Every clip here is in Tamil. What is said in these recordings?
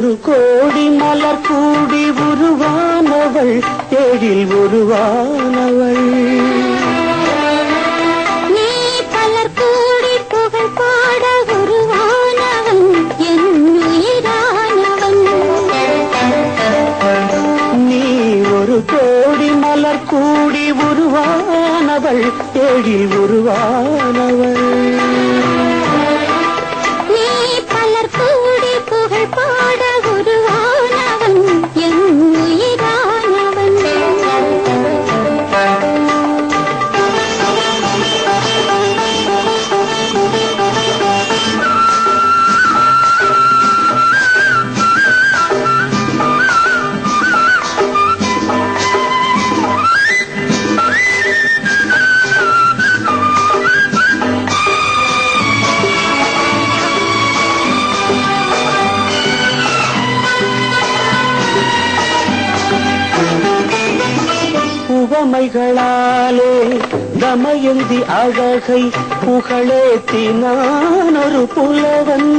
ஒரு கோடி மலர் கூடி உருவானவள் ஏழில் உருவானவள். நீ பலர் கூடி புகழ் பாட உருவானவன் என் உயிரானவன். நீ ஒரு கோடி மலர் கூடி உருவானவள் ஏழில் உருவானவள். நீ பலர் கூடி புகழ் பாட உருவானவன் என் உயிரானவன். உவமைகளாலே தமயந்தி அழகை புகழேத்தினான் ஒரு புலவன்.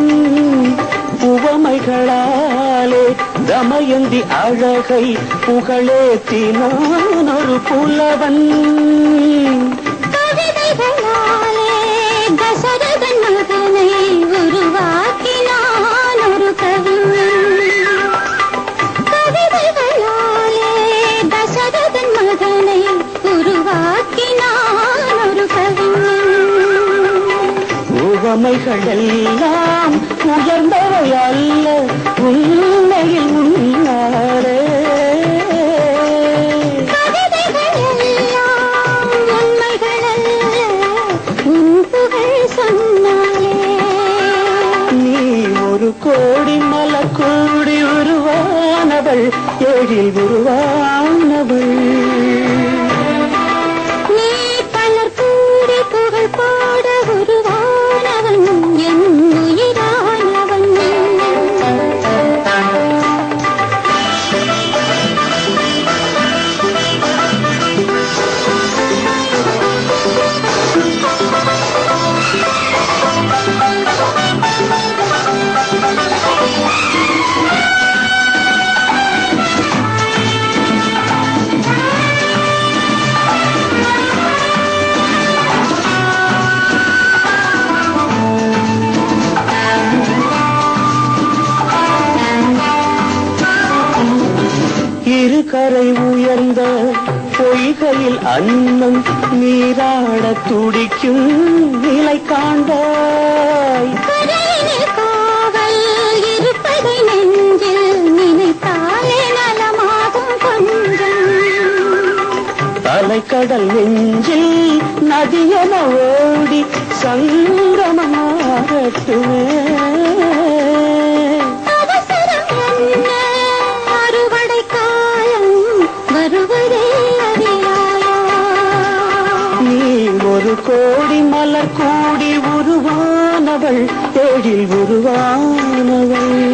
உவமைகளாலே தமயந்தி அழகை புகழேத்தினான் ஒரு புலவன். கவிதைகளாலே தசரதன் மகனை உருவாக்கினான் ஒரு கவிஞன். கவிதைகளாலே தசரதன் மகனை உருவாக்கினான் ஒரு கவிஞன். உவமைகள் எல்லாம் உயர்ந்தவை அல்ல உண்மையில் உன்னாரே. கவிதைகள் எல்லாம் உண்மைகள் அல்ல உன் புகழ் சொன்னாலே. நீ ஒரு கோடி மலர் கூடி உருவானவள் ஏழில் உருவானவள். நீ பலர் கூடி புகழ் பாட உருவானவன் என் உயிரானவன். இரு கரை உயர்ந்த பொய்கையில் அன்னம் நீராட துடிக்கும் நிலை காண்பாய். கரையினில் காவல் இருப்பதை நெஞ்சில் நினைத்தாலே நலமாகும் கொஞ்சம். அலைக்கடல் நெஞ்சில் நதியென ஓடி சங்கமமாகட்டுமே. அவசரம் என்ன அறுவடை காலம் வருவதே அறியாயோ. நீ ஒரு கோடி மலர் கூடி உருவானவள் ஏழில் உருவானவள்.